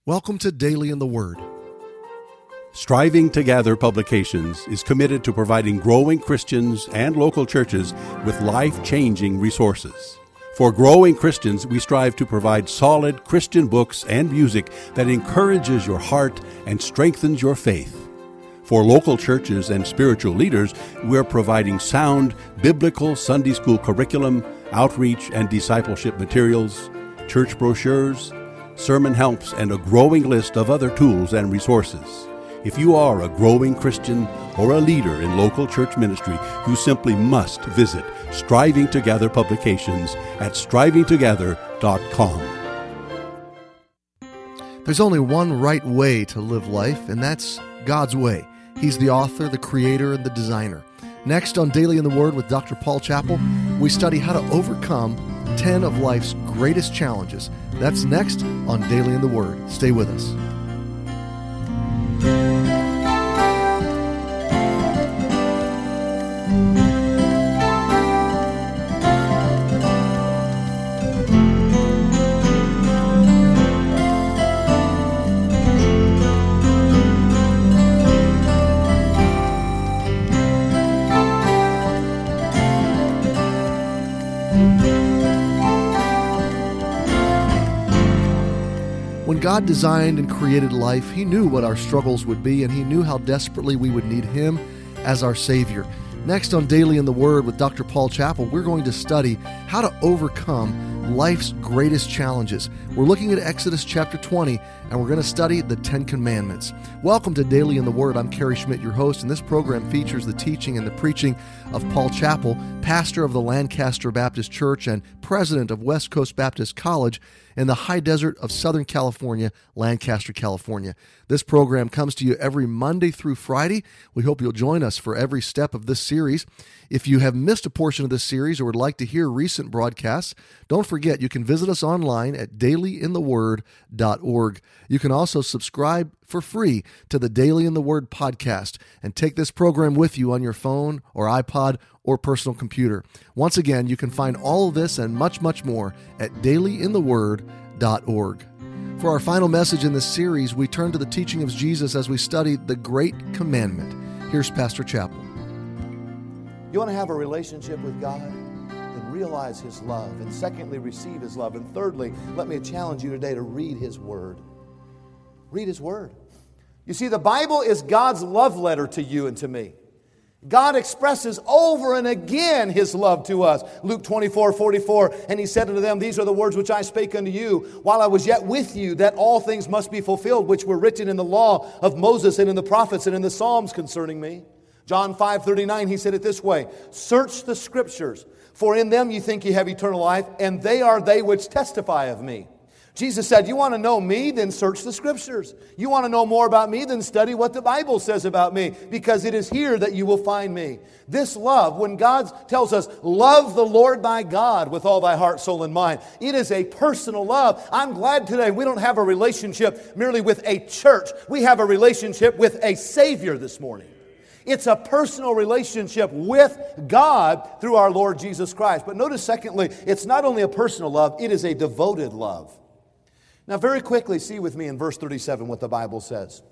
Welcome to Daily in the Word. Striving to Gather Publications is committed to providing growing Christians and local churches with life-changing resources. For growing Christians, we strive to provide solid Christian books and music that encourages your heart and strengthens your faith. For local churches and spiritual leaders, we're providing sound biblical Sunday school curriculum, outreach and discipleship materials, church brochures, sermon helps, and a growing list of other tools and resources. If you are a growing Christian or a leader in local church ministry, you simply must visit Striving to Gather Publications at strivingtogether.com. There's only one right way to live life, and that's God's way. He's the author, the creator, and the designer. Next on Daily in the Word with Dr. Paul Chappell, we study how to overcome 10 of life's greatest challenges. That's next on Daily in the Word. Stay with us. When God designed and created life, He knew what our struggles would be, and He knew how desperately we would need Him as our Savior. Next on Daily in the Word with Dr. Paul Chappell, we're going to study how to overcome life's greatest challenges. We're looking at Exodus chapter 20, and we're going to study the 10 Commandments. Welcome to Daily in the Word. I'm Kerry Schmidt, your host, and this program features the teaching and the preaching of Paul Chappell, pastor of the Lancaster Baptist Church and president of West Coast Baptist College in the high desert of Southern California, Lancaster, California. This program comes to you every Monday through Friday. We hope you'll join us for every step of this series. If you have missed a portion of this series or would like to hear recent broadcasts, don't forget you can visit us online at dailyintheword.org. You can also subscribe for free to the Daily in the Word podcast and take this program with you on your phone or iPod or personal computer. Once again, you can find all of this and much, much more at dailyintheword.org. For our final message in this series, we turn to the teaching of Jesus as we study the Great Commandment. Here's Pastor Chappell. You want to have a relationship with God? Then realize His love. And secondly, receive His love. And thirdly, let me challenge you today to read His Word. Read His Word. You see, the Bible is God's love letter to you and to me. God expresses over and again His love to us. Luke 24:44, and He said unto them, These are the words which I spake unto you while I was yet with you, that all things must be fulfilled, which were written in the law of Moses and in the prophets and in the Psalms concerning me. John 5:39, He said it this way, Search the Scriptures, for in them you think you have eternal life, and they are they which testify of me. Jesus said, you want to know me? Then search the Scriptures. You want to know more about me? Then study what the Bible says about me, because it is here that you will find me. This love, when God tells us, love the Lord thy God with all thy heart, soul, and mind, it is a personal love. I'm glad today we don't have a relationship merely with a church. We have a relationship with a Savior this morning. It's a personal relationship with God through our Lord Jesus Christ. But notice, secondly, it's not only a personal love, it is a devoted love. Now, very quickly, see with me in verse 37 what the Bible says.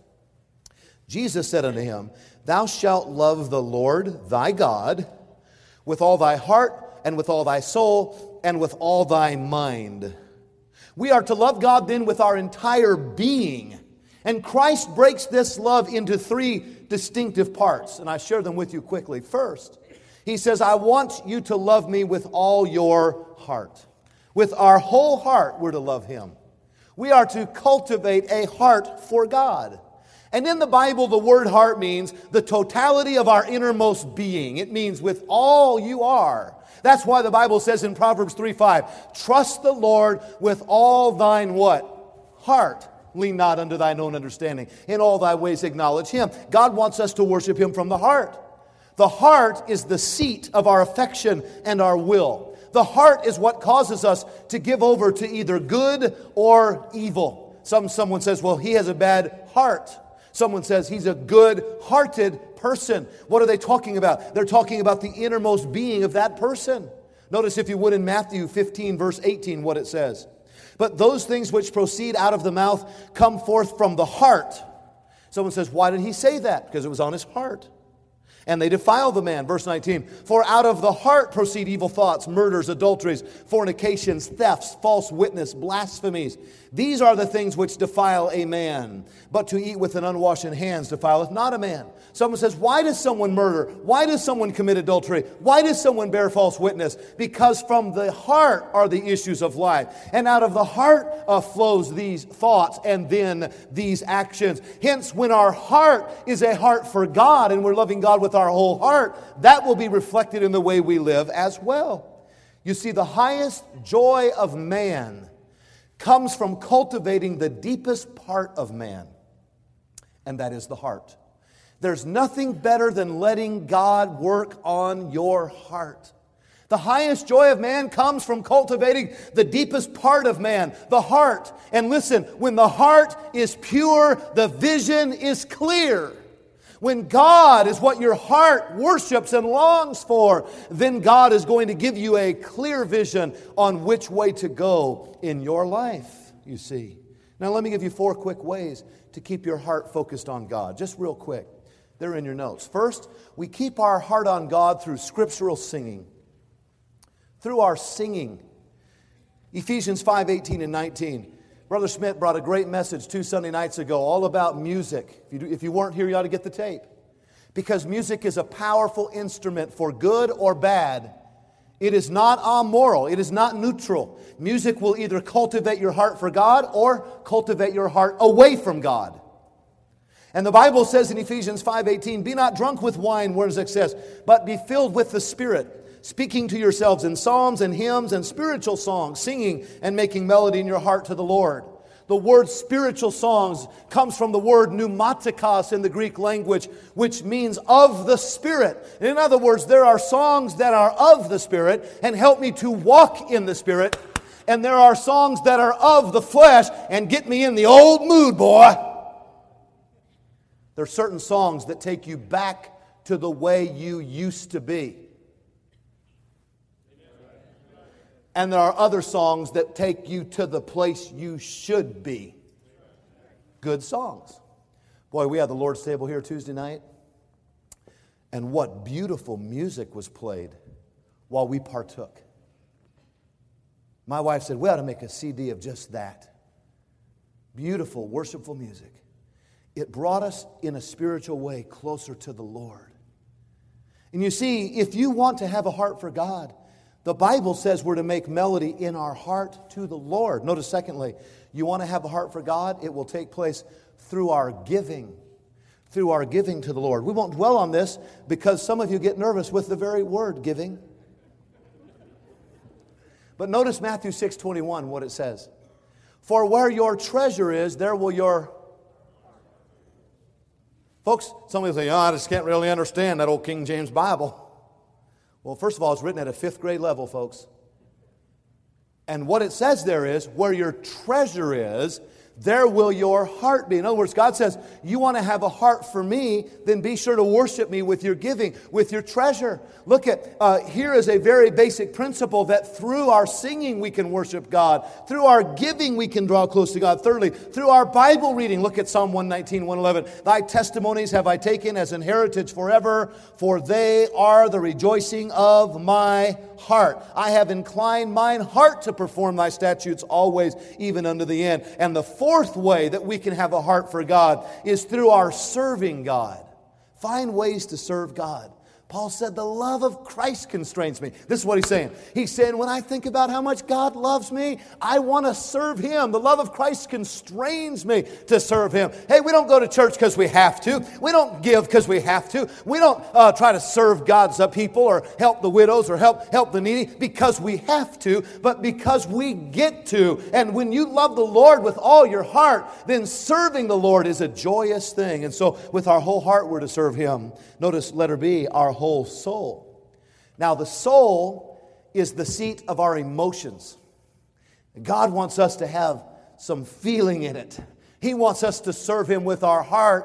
Jesus said unto him, Thou shalt love the Lord thy God with all thy heart and with all thy soul and with all thy mind. We are to love God then with our entire being. And Christ breaks this love into three distinctive parts, and I share them with you quickly. First, He says, I want you to love me with all your heart. With our whole heart, we're to love Him. We are to cultivate a heart for God. And in the Bible, the word heart means the totality of our innermost being. It means with all you are. That's why the Bible says in Proverbs 3:5, Trust the Lord with all thine what? Heart. Lean not unto thine own understanding. In all thy ways acknowledge Him. God wants us to worship Him from the heart. The heart is the seat of our affection and our will. The heart is what causes us to give over to either good or evil. Someone says, well, he has a bad heart. Someone says he's a good-hearted person. What are they talking about? They're talking about the innermost being of that person. Notice, if you would, in Matthew 15, verse 18, what it says. But those things which proceed out of the mouth come forth from the heart. Someone says, why did he say that? Because it was on his heart. And they defile the man. Verse 19, for out of the heart proceed evil thoughts, murders, adulteries, fornications, thefts, false witness, blasphemies. These are the things which defile a man. But to eat with an unwashen hands defileth not a man. Someone says, why does someone murder? Why does someone commit adultery? Why does someone bear false witness? Because from the heart are the issues of life. And out of the heart flows these thoughts and then these actions. Hence, when our heart is a heart for God and we're loving God with our whole heart, that will be reflected in the way we live as well. You see, the highest joy of man comes from cultivating the deepest part of man, and that is the heart. There's nothing better than letting God work on your heart. The highest joy of man comes from cultivating the deepest part of man, the heart. And listen, when the heart is pure, the vision is clear. When God is what your heart worships and longs for, then God is going to give you a clear vision on which way to go in your life, you see. Now let me give you 4 quick ways to keep your heart focused on God. Just real quick. They're in your notes. First, we keep our heart on God through scriptural singing. Through our singing. Ephesians 5:18 and 19. Brother Schmidt brought a great message 2 Sunday nights ago all about music. If you weren't here, you ought to get the tape. Because music is a powerful instrument for good or bad. It is not amoral. It is not neutral. Music will either cultivate your heart for God or cultivate your heart away from God. And the Bible says in Ephesians 5:18, be not drunk with wine wherein is excess, but be filled with the Spirit, speaking to yourselves in psalms and hymns and spiritual songs, singing and making melody in your heart to the Lord. The word spiritual songs comes from the word pneumatikos in the Greek language, which means of the Spirit. In other words, there are songs that are of the Spirit and help me to walk in the Spirit. And there are songs that are of the flesh and get me in the old mood, boy. There are certain songs that take you back to the way you used to be. And there are other songs that take you to the place you should be. Good songs. Boy, we had the Lord's table here Tuesday night. And what beautiful music was played while we partook. My wife said, we ought to make a CD of just that. Beautiful, worshipful music. It brought us in a spiritual way closer to the Lord. And you see, if you want to have a heart for God, the Bible says we're to make melody in our heart to the Lord. Notice secondly, you want to have a heart for God, it will take place through our giving. Through our giving to the Lord. We won't dwell on this because some of you get nervous with the very word giving. But notice Matthew 6:21, what it says. For where your treasure is, there will your... Folks, somebody will say, I just can't really understand that old King James Bible. Well, first of all, it's written at a 5th grade level, folks. And what it says there is, where your treasure is, there will your heart be. In other words, God says, you want to have a heart for me, then be sure to worship me with your giving, with your treasure. Look at, here is a very basic principle that through our singing we can worship God. Through our giving we can draw close to God. Thirdly, through our Bible reading, look at Psalm 119, 111. Thy testimonies have I taken as an heritage forever, for they are the rejoicing of my heart. I have inclined mine heart to perform thy statutes always, even unto the end. And the fourth way that we can have a heart for God is through our serving God. Find ways to serve God. Paul said, the love of Christ constrains me. This is what he's saying. He's saying, when I think about how much God loves me, I want to serve Him. The love of Christ constrains me to serve Him. Hey, we don't go to church because we have to. We don't give because we have to. We don't try to serve God's people or help the widows or help the needy because we have to, but because we get to. And when you love the Lord with all your heart, then serving the Lord is a joyous thing. And so with our whole heart, we're to serve Him. Notice letter B, our whole soul. Now, the soul is the seat of our emotions. God wants us to have some feeling in it. He wants us to serve Him with our heart.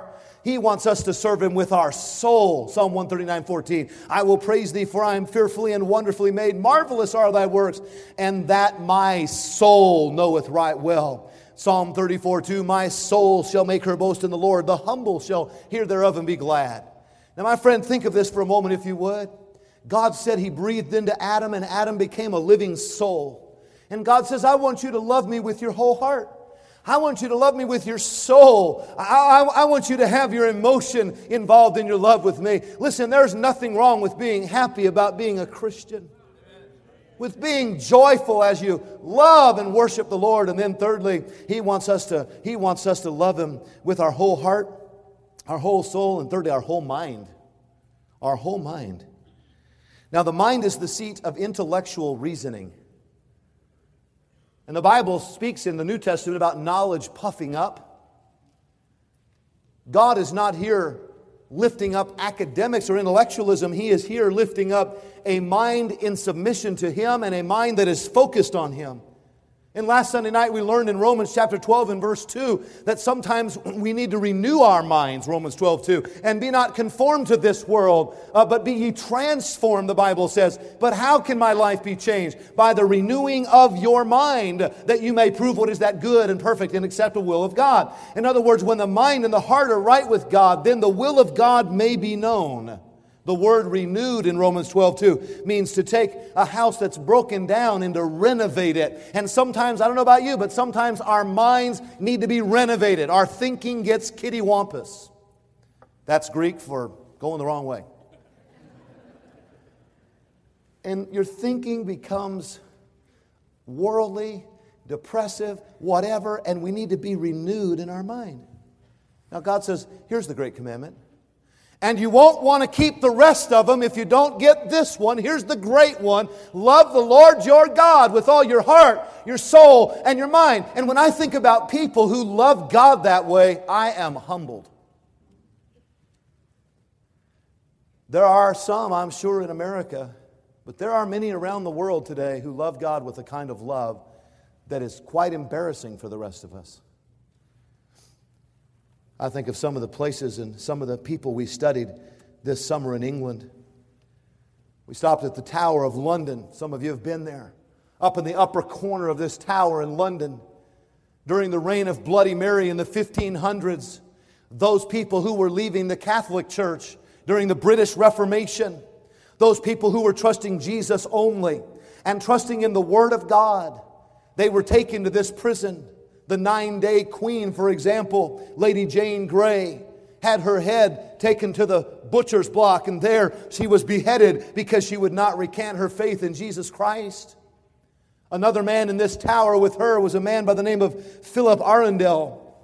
He wants us to serve Him with our soul. Psalm 139:14. I will praise Thee, for I am fearfully and wonderfully made. Marvelous are Thy works, and that my soul knoweth right well. Psalm 34:2. My soul shall make her boast in the Lord. The humble shall hear thereof and be glad. Now, my friend, think of this for a moment, if you would. God said He breathed into Adam, and Adam became a living soul. And God says, I want you to love me with your whole heart. I want you to love me with your soul. I want you to have your emotion involved in your love with me. Listen, there's nothing wrong with being happy about being a Christian. With being joyful as you love and worship the Lord. And then thirdly, He wants us to love Him with our whole heart, our whole soul, and thirdly, our whole mind. Our whole mind. Now, the mind is the seat of intellectual reasoning. And the Bible speaks in the New Testament about knowledge puffing up. God is not here lifting up academics or intellectualism. He is here lifting up a mind in submission to Him and a mind that is focused on Him. And last Sunday night we learned in Romans chapter 12 and verse 2 that sometimes we need to renew our minds, Romans 12:2, and be not conformed to this world, but be ye transformed, the Bible says. But how can my life be changed? By the renewing of your mind, that you may prove what is that good and perfect and acceptable will of God. In other words, when the mind and the heart are right with God, then the will of God may be known. The word renewed in Romans 12:2 means to take a house that's broken down and to renovate it. And sometimes, I don't know about you, but sometimes our minds need to be renovated. Our thinking gets kittywampus. That's Greek for going the wrong way. And your thinking becomes worldly, depressive, whatever, and we need to be renewed in our mind. Now God says, here's the great commandment. And you won't want to keep the rest of them if you don't get this one. Here's the great one. Love the Lord your God with all your heart, your soul, and your mind. And when I think about people who love God that way, I am humbled. There are some, I'm sure, in America, but there are many around the world today who love God with a kind of love that is quite embarrassing for the rest of us. I think of some of the places and some of the people we studied this summer in England. We stopped at the Tower of London. Some of you have been there. Up in the upper corner of this tower in London, during the reign of Bloody Mary in the 1500s, those people who were leaving the Catholic Church during the British Reformation, those people who were trusting Jesus only and trusting in the Word of God, they were taken to this prison. The 9-day queen, for example, Lady Jane Grey, had her head taken to the butcher's block, and there she was beheaded because she would not recant her faith in Jesus Christ. Another man in this tower with her was a man by the name of Philip Arundel.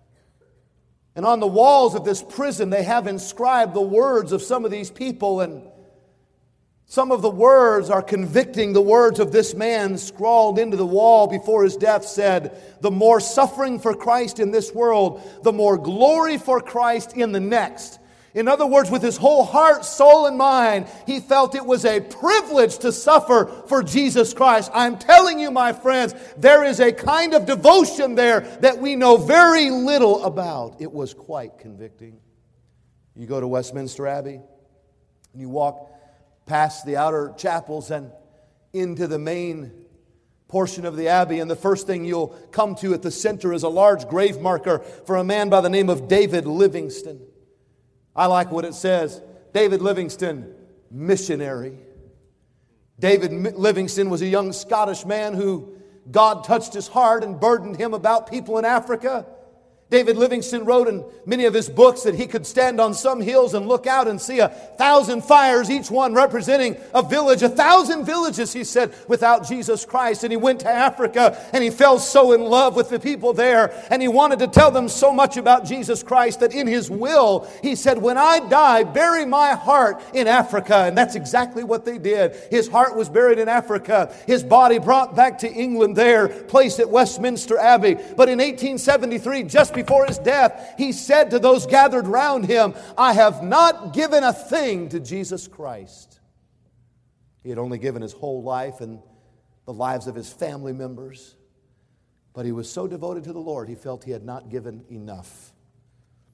And on the walls of this prison, they have inscribed the words of some of these people, and some of the words are convicting. The words of this man scrawled into the wall before his death said, "The more suffering for Christ in this world, the more glory for Christ in the next." In other words, with his whole heart, soul, and mind, he felt it was a privilege to suffer for Jesus Christ. I'm telling you, my friends, there is a kind of devotion there that we know very little about. It was quite convicting. You go to Westminster Abbey, and you walk past the outer chapels and into the main portion of the abbey, and the first thing you'll come to at the center is a large grave marker for a man by the name of David Livingstone. I like what it says. David Livingstone, missionary. David Livingstone was a young Scottish man who God touched his heart and burdened him about people in Africa. David Livingstone wrote in many of his books that he could stand on some hills and look out and see 1,000 fires, each one representing a village. 1,000 villages, he said, without Jesus Christ. And he went to Africa and he fell so in love with the people there. And he wanted to tell them so much about Jesus Christ that in his will, he said, "When I die, bury my heart in Africa." And that's exactly what they did. His heart was buried in Africa. His body brought back to England there, placed at Westminster Abbey. But in 1873, just before his death, he said to those gathered round him, "I have not given a thing to Jesus Christ." He had only given his whole life and the lives of his family members. But he was so devoted to the Lord, he felt he had not given enough.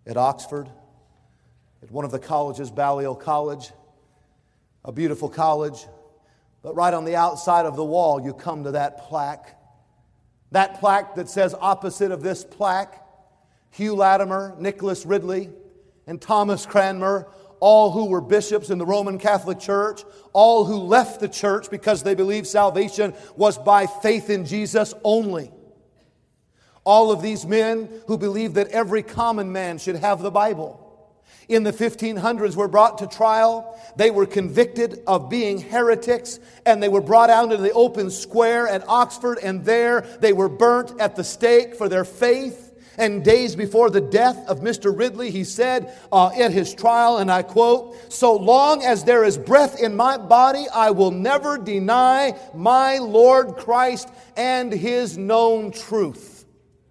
at Oxford, at one of the colleges, Balliol College, a beautiful college. But right on the outside of the wall, you come to that plaque. That plaque that says opposite of this plaque, Hugh Latimer, Nicholas Ridley, and Thomas Cranmer, all who were bishops in the Roman Catholic Church, all who left the church because they believed salvation was by faith in Jesus only. All of these men who believed that every common man should have the Bible. In the 1500s were brought to trial. They were convicted of being heretics, and they were brought out into the open square at Oxford, and there they were burnt at the stake for their faith. And days before the death of Mr. Ridley, he said at his trial, and I quote, "So long as there is breath in my body, I will never deny my Lord Christ and His known truth."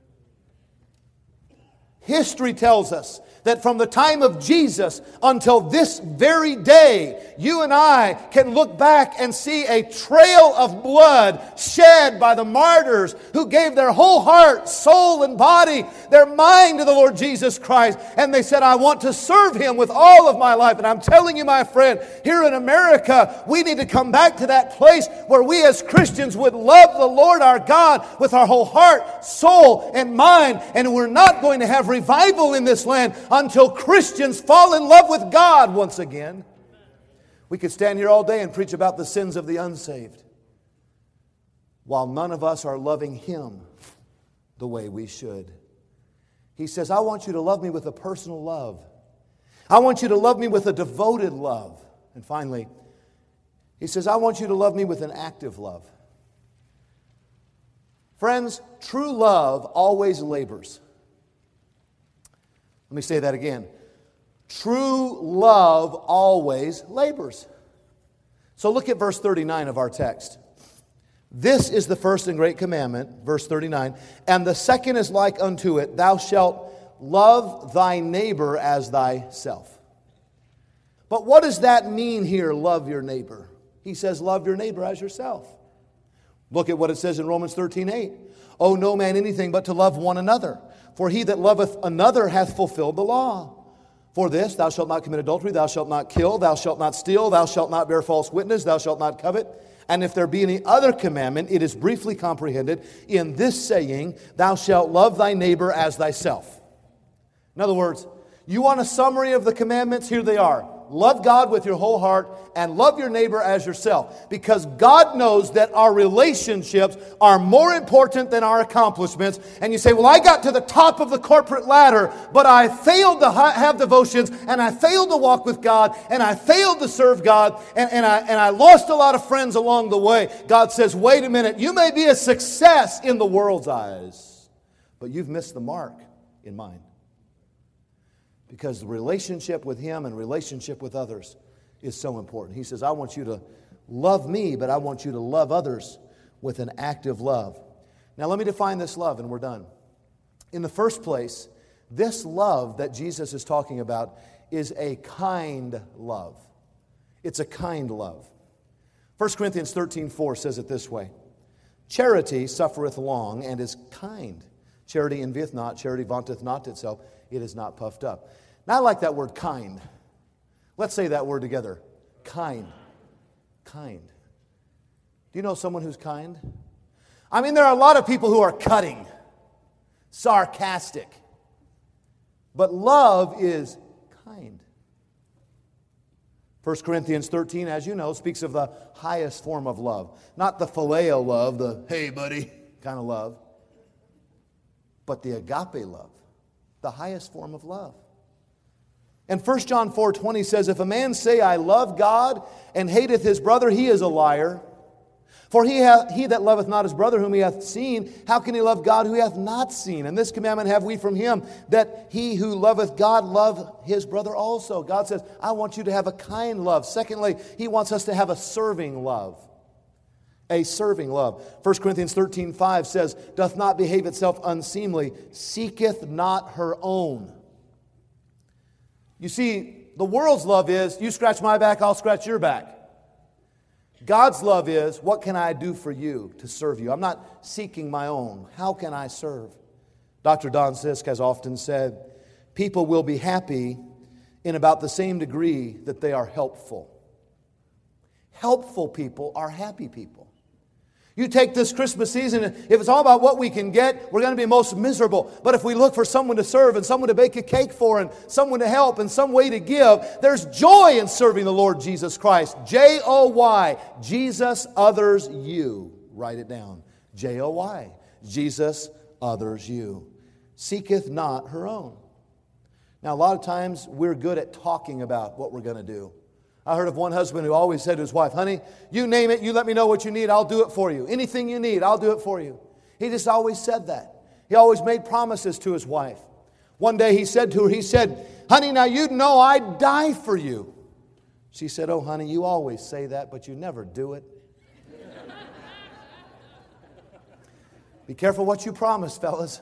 History tells us that from the time of Jesus until this very day, you and I can look back and see a trail of blood shed by the martyrs who gave their whole heart, soul, and body, their mind to the Lord Jesus Christ. And they said, "I want to serve Him with all of my life." And I'm telling you, my friend, here in America, we need to come back to that place where we as Christians would love the Lord our God with our whole heart, soul, and mind. And we're not going to have revival in this land until Christians fall in love with God once again. We could stand here all day and preach about the sins of the unsaved, while none of us are loving Him the way we should. He says, "I want you to love me with a personal love. I want you to love me with a devoted love." And finally, He says, "I want you to love me with an active love." Friends, true love always labors. Let me say that again. True love always labors. So look at verse 39 of our text. "This is the first and great commandment," verse 39, "and the second is like unto it, thou shalt love thy neighbor as thyself." But what does that mean here, love your neighbor? He says, love your neighbor as yourself. Look at what it says in Romans 13:8. "Owe no man anything but to love one another. For he that loveth another hath fulfilled the law. For this, thou shalt not commit adultery, thou shalt not kill, thou shalt not steal, thou shalt not bear false witness, thou shalt not covet. And if there be any other commandment, it is briefly comprehended in this saying, thou shalt love thy neighbor as thyself." In other words, you want a summary of the commandments? Here they are. Love God with your whole heart and love your neighbor as yourself. Because God knows that our relationships are more important than our accomplishments. And you say, "Well, I got to the top of the corporate ladder, but I failed to have devotions, and I failed to walk with God, and I failed to serve God, and I lost a lot of friends along the way." God says, wait a minute, you may be a success in the world's eyes, but you've missed the mark in mine. Because the relationship with Him and relationship with others is so important. He says, "I want you to love me, but I want you to love others with an active love." Now let me define this love and we're done. In the first place, this love that Jesus is talking about is a kind love. It's a kind love. 1 Corinthians 13:4 says it this way. "Charity suffereth long and is kind. Charity envieth not, charity vaunteth not itself, it is not puffed up." Now I like that word kind. Let's say that word together. Kind. Kind. Do you know someone who's kind? I mean, there are a lot of people who are cutting, sarcastic. But love is kind. 1 Corinthians 13, as you know, speaks of the highest form of love. Not the phileo love, the "hey buddy" kind of love. But the agape love, the highest form of love. And 1 John 4:20 says, "If a man say, I love God, and hateth his brother, he is a liar. For he that loveth not his brother whom he hath seen, how can he love God who he hath not seen? And this commandment have we from him, that he who loveth God love his brother also." God says, I want you to have a kind love. Secondly, He wants us to have a serving love. A serving love. 1 Corinthians 13:5 says, "Doth not behave itself unseemly, seeketh not her own." You see, the world's love is, you scratch my back, I'll scratch your back. God's love is, what can I do for you to serve you? I'm not seeking my own. How can I serve? Dr. Don Sisk has often said, people will be happy in about the same degree that they are helpful. Helpful people are happy people. You take this Christmas season, and if it's all about what we can get, we're going to be most miserable. But if we look for someone to serve and someone to bake a cake for and someone to help and some way to give, there's joy in serving the Lord Jesus Christ. J-O-Y, Jesus, others, you. Write it down. J-O-Y, Jesus, others, you. Seeketh not her own. Now, a lot of times we're good at talking about what we're going to do. I heard of one husband who always said to his wife, honey, you name it, you let me know what you need, I'll do it for you. Anything you need, I'll do it for you. He just always said that. He always made promises to his wife. One day he said to her, honey, now you know I'd die for you. She said, oh, honey, you always say that, but you never do it. Be careful what you promise, fellas.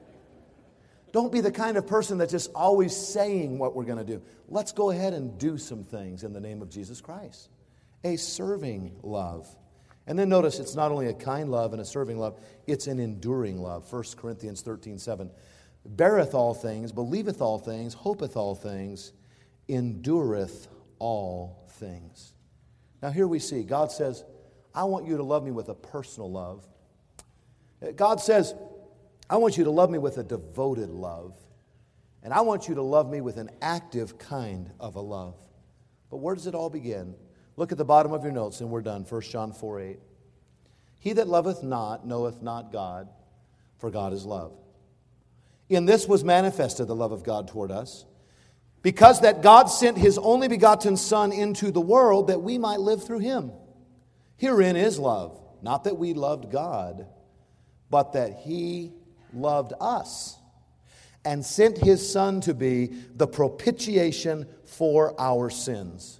Don't be the kind of person that's just always saying what we're going to do. Let's go ahead and do some things in the name of Jesus Christ. A serving love. And then notice it's not only a kind love and a serving love, it's an enduring love. 1 Corinthians 13:7. Beareth all things, believeth all things, hopeth all things, endureth all things. Now here we see, God says, I want you to love me with a personal love. God says, I want you to love me with a devoted love. And I want you to love me with an active kind of a love. But where does it all begin? Look at the bottom of your notes and we're done. 1 John 4:8. He that loveth not knoweth not God, for God is love. In this was manifested the love of God toward us, because that God sent His only begotten Son into the world that we might live through Him. Herein is love, not that we loved God, but that He loved us and sent His Son to be the propitiation for our sins.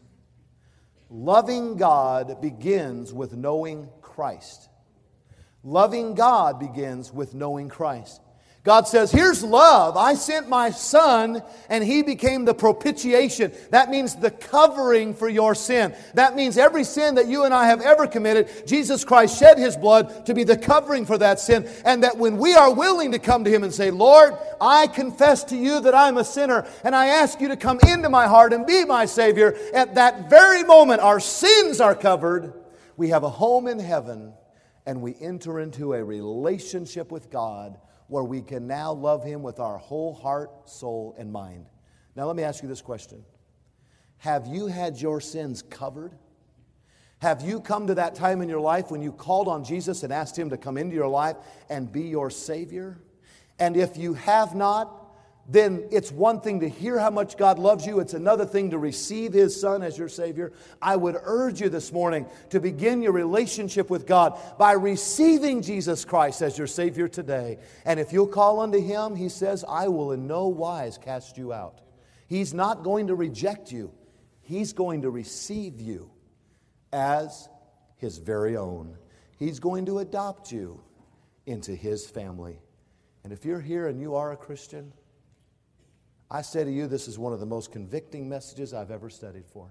Loving God begins with knowing Christ. Loving God begins with knowing Christ. God says, here's love. I sent my Son and He became the propitiation. That means the covering for your sin. That means every sin that you and I have ever committed, Jesus Christ shed His blood to be the covering for that sin. And that when we are willing to come to Him and say, Lord, I confess to you that I'm a sinner and I ask you to come into my heart and be my Savior. At that very moment, our sins are covered. We have a home in heaven and we enter into a relationship with God where we can now love Him with our whole heart, soul, and mind. Now let me ask you this question. Have you had your sins covered? Have you come to that time in your life when you called on Jesus and asked Him to come into your life and be your Savior? And if you have not, then it's one thing to hear how much God loves you. It's another thing to receive His Son as your Savior. I would urge you this morning to begin your relationship with God by receiving Jesus Christ as your Savior today. And if you'll call unto Him, He says, I will in no wise cast you out. He's not going to reject you. He's going to receive you as His very own. He's going to adopt you into His family. And if you're here and you are a Christian, I say to you, this is one of the most convicting messages I've ever studied for.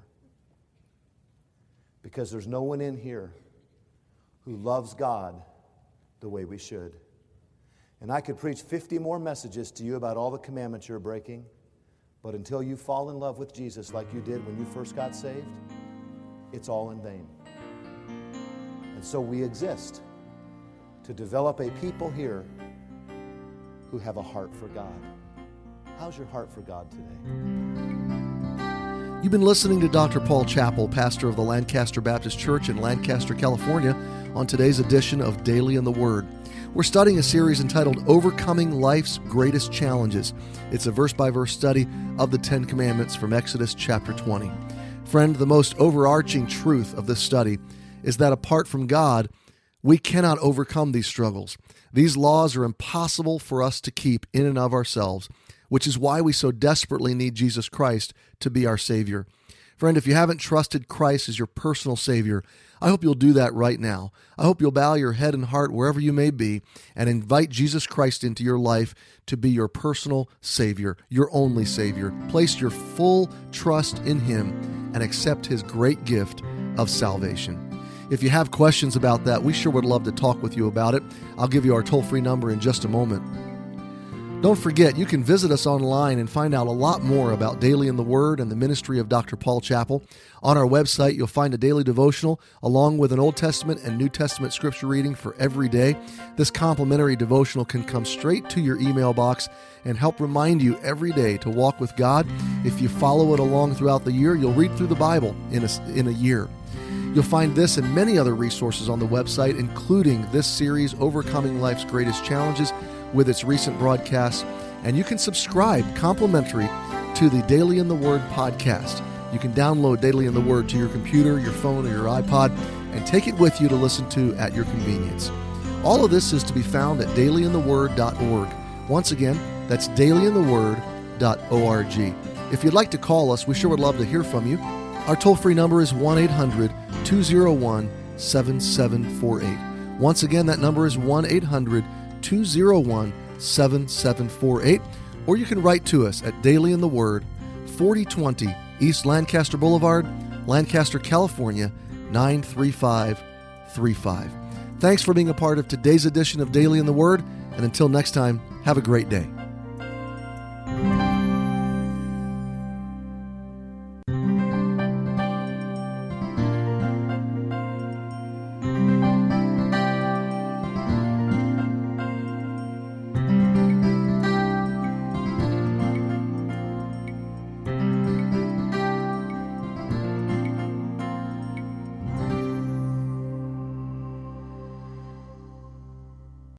Because there's no one in here who loves God the way we should. And I could preach 50 more messages to you about all the commandments you're breaking, but until you fall in love with Jesus like you did when you first got saved, it's all in vain. And so we exist to develop a people here who have a heart for God. How's your heart for God today? You've been listening to Dr. Paul Chappell, pastor of the Lancaster Baptist Church in Lancaster, California, on today's edition of Daily in the Word. We're studying a series entitled Overcoming Life's Greatest Challenges. It's a verse-by-verse study of the Ten Commandments from Exodus chapter 20. Friend, the most overarching truth of this study is that apart from God, we cannot overcome these struggles. These laws are impossible for us to keep in and of ourselves, which is why we so desperately need Jesus Christ to be our Savior. Friend, if you haven't trusted Christ as your personal Savior, I hope you'll do that right now. I hope you'll bow your head and heart wherever you may be and invite Jesus Christ into your life to be your personal Savior, your only Savior. Place your full trust in Him and accept His great gift of salvation. If you have questions about that, we sure would love to talk with you about it. I'll give you our toll-free number in just a moment. Don't forget, you can visit us online and find out a lot more about Daily in the Word and the ministry of Dr. Paul Chappell. On our website, you'll find a daily devotional along with an Old Testament and New Testament scripture reading for every day. This complimentary devotional can come straight to your email box and help remind you every day to walk with God. If you follow it along throughout the year, you'll read through the Bible in a year. You'll find this and many other resources on the website, including this series, Overcoming Life's Greatest Challenges, with its recent broadcasts. And you can subscribe complimentary to the Daily in the Word podcast. You can download Daily in the Word to your computer, your phone, or your iPod, and take it with you to listen to at your convenience. All of this is to be found at dailyintheword.org. Once again, that's dailyintheword.org. If you'd like to call us, we sure would love to hear from you. Our toll-free number is 1-800-201-7748. Once again, that number is 1-800-201-7748. Or you can write to us at Daily in the Word, 4020 East Lancaster Boulevard, Lancaster, California, 93535. Thanks for being a part of today's edition of Daily in the Word, and until next time, have a great day.